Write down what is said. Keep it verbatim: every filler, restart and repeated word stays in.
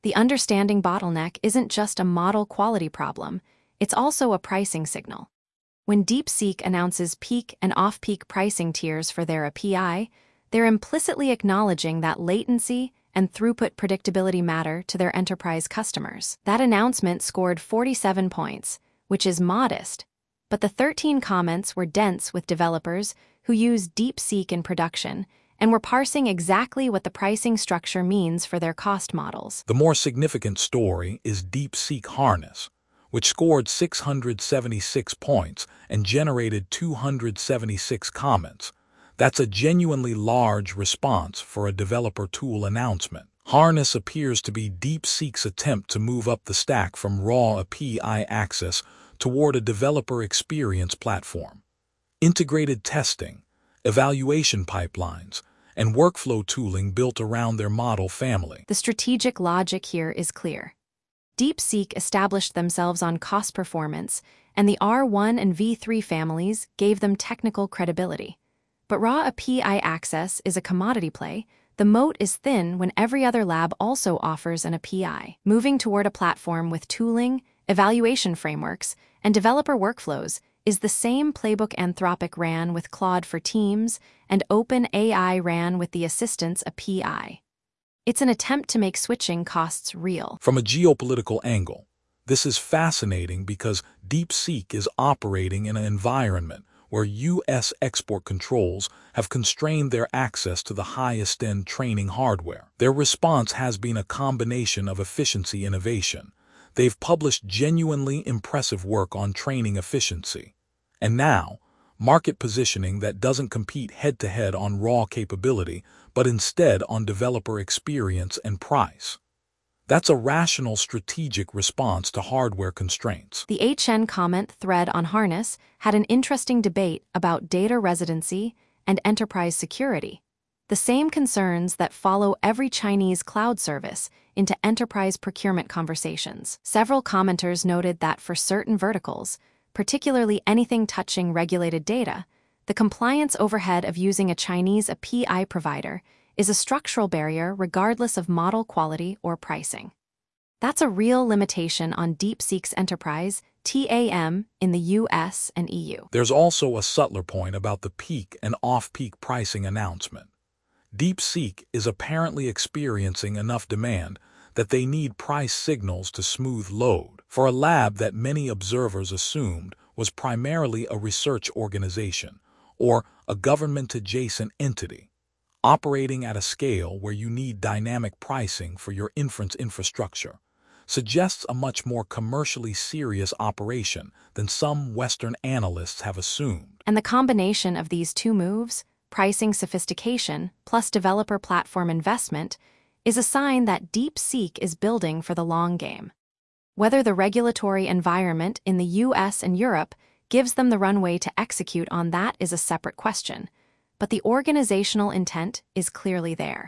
The understanding bottleneck isn't just a model quality problem, it's also a pricing signal. When DeepSeek announces peak and off-peak pricing tiers for their A P I, they're implicitly acknowledging that latency and throughput predictability matter to their enterprise customers. That announcement scored forty-seven points, which is modest, but the thirteen comments were dense with developers who use DeepSeek in production and were parsing exactly what the pricing structure means for their cost models. The more significant story is DeepSeek Harness, which scored six hundred seventy-six points and generated two hundred seventy-six comments. That's a genuinely large response for a developer tool announcement. Harness appears to be DeepSeek's attempt to move up the stack from raw A P I access toward a developer experience platform. Integrated testing, evaluation pipelines, and workflow tooling built around their model family. The strategic logic here is clear. DeepSeek established themselves on cost performance, and the R one and V three families gave them technical credibility. But raw A P I access is a commodity play. The moat is thin when every other lab also offers an A P I. Moving toward a platform with tooling, evaluation frameworks, and developer workflows is the same playbook Anthropic ran with Claude for Teams and OpenAI ran with the Assistants A P I. It's an attempt to make switching costs real. From a geopolitical angle, this is fascinating because DeepSeek is operating in an environment where U S export controls have constrained their access to the highest-end training hardware. Their response has been a combination of efficiency innovation. They've published genuinely impressive work on training efficiency. And now, market positioning that doesn't compete head-to-head on raw capability, but instead on developer experience and price. That's a rational strategic response to hardware constraints. The H N comment thread on Harness had an interesting debate about data residency and enterprise security, the same concerns that follow every Chinese cloud service into enterprise procurement conversations. Several commenters noted that for certain verticals, particularly anything touching regulated data, the compliance overhead of using a Chinese A P I provider is a structural barrier regardless of model quality or pricing. That's a real limitation on DeepSeek's enterprise T A M in the U S and E U. There's also a subtler point about the peak and off-peak pricing announcement. DeepSeek is apparently experiencing enough demand that they need price signals to smooth load. For a lab that many observers assumed was primarily a research organization or a government-adjacent entity, operating at a scale where you need dynamic pricing for your inference infrastructure, suggests a much more commercially serious operation than some Western analysts have assumed. And the combination of these two moves, pricing sophistication plus developer platform investment, is a sign that DeepSeek is building for the long game. Whether the regulatory environment in the U S and Europe gives them the runway to execute on that is a separate question, but the organizational intent is clearly there.